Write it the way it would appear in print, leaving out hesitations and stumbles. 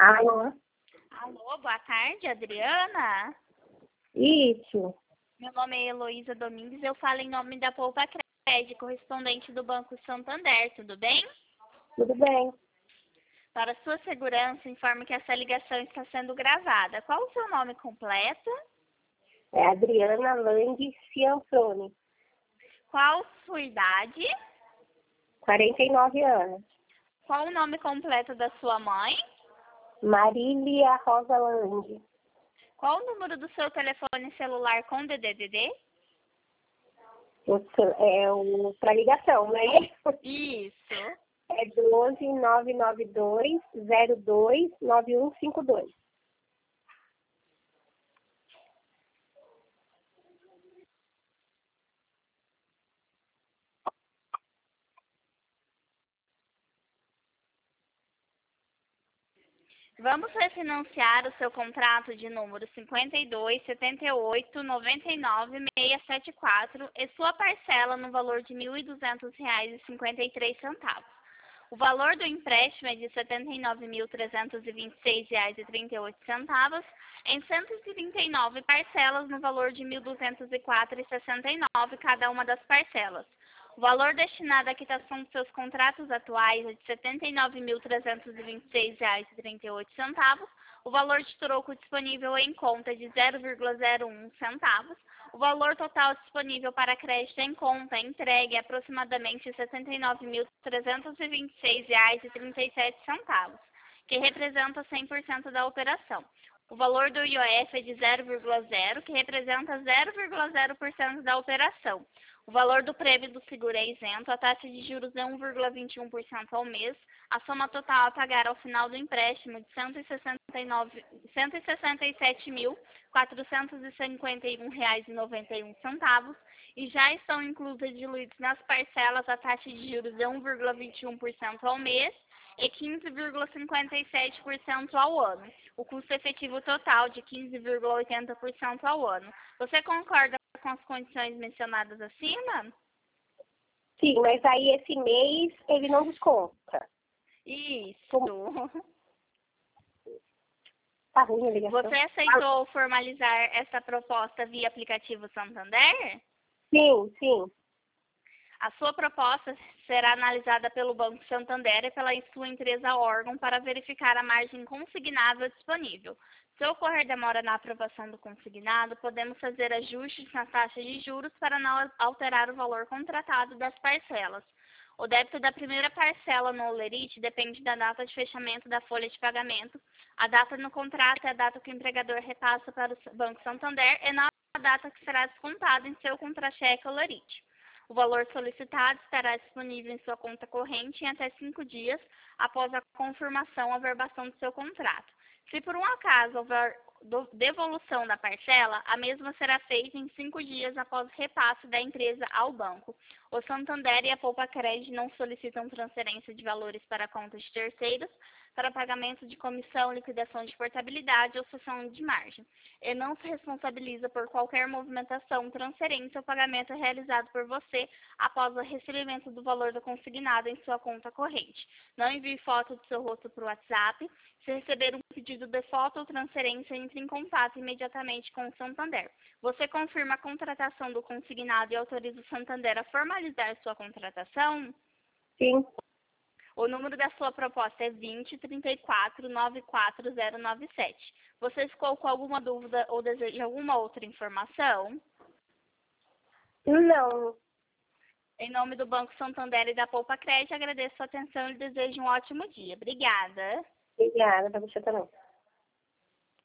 Alô? Alô, boa tarde, Adriana. Isso, Meu nome é Heloísa Domingues, eu falo em nome da Poupa Cred, correspondente do Banco Santander, tudo bem? tudo bem. Para sua segurança, informo que essa ligação está sendo gravada. Qual o seu nome completo? É Adriana Lang Cianfrone, Qual sua idade? 49 anos. Qual o nome completo da sua mãe? Marília Rosa Lang. Qual o número do seu telefone celular com DDD? É o para ligação, né? Isso. É 12 992 02 9152. Vamos refinanciar o seu contrato de número 5278996674 e sua parcela no valor de R$ 1.200,53. O valor do empréstimo é de R$ 79.326,38 em 139 parcelas no valor de R$ 1.204,69 cada uma das parcelas. O valor destinado à quitação dos seus contratos atuais é de R$ 79.326,38. O valor de troco disponível em conta é de 0,01 centavos. O valor total disponível para crédito em conta entregue é aproximadamente R$ 79.326,37, que representa 100% da operação. O valor do IOF é de 0,0, que representa 0,0% da operação. O valor do prêmio do seguro é isento, a taxa de juros é 1,21% ao mês, a soma total a pagar ao final do empréstimo de R$ 167.451,91 e já estão inclusas diluídos nas parcelas a taxa de juros é 1,21% ao mês e 15,57% ao ano. O custo efetivo total de 15,80% ao ano. Você concorda com as condições mencionadas acima? Sim, mas aí esse mês ele não desconta. Isso. Tá ruim a ligação. Você aceitou formalizar essa proposta via aplicativo Santander? Sim. A sua proposta será analisada pelo Banco Santander e pela sua empresa órgão para verificar a margem consignável disponível. Se ocorrer demora na aprovação do consignado, podemos fazer ajustes na taxa de juros para não alterar o valor contratado das parcelas. O débito da primeira parcela no Olerite depende da data de fechamento da folha de pagamento. A data no contrato é a data que o empregador repassa para o Banco Santander e não a data que será descontada em seu contra-cheque Olerite. O valor solicitado estará disponível em sua conta corrente em até 5 dias após a confirmação ou averbação do seu contrato. Se por um acaso houver devolução da parcela, a mesma será feita em 5 dias após o repasse da empresa ao banco. O Santander e a Poupa Cred não solicitam transferência de valores para contas de terceiros para pagamento de comissão, liquidação de portabilidade ou cessão de margem. E não se responsabiliza por qualquer movimentação, transferência ou pagamento realizado por você após o recebimento do valor do consignado em sua conta corrente. Não envie foto do seu rosto para o WhatsApp. Se receber um pedido de foto ou transferência, entre em contato imediatamente com o Santander. Você confirma a contratação do consignado e autoriza o Santander a formalizar sua contratação? Sim. O número da sua proposta é 20 34 94097. Você ficou com alguma dúvida ou deseja alguma outra informação? Não. Em nome do Banco Santander e da Poupa Cred, agradeço a atenção e desejo um ótimo dia. Obrigada. Obrigada para você também.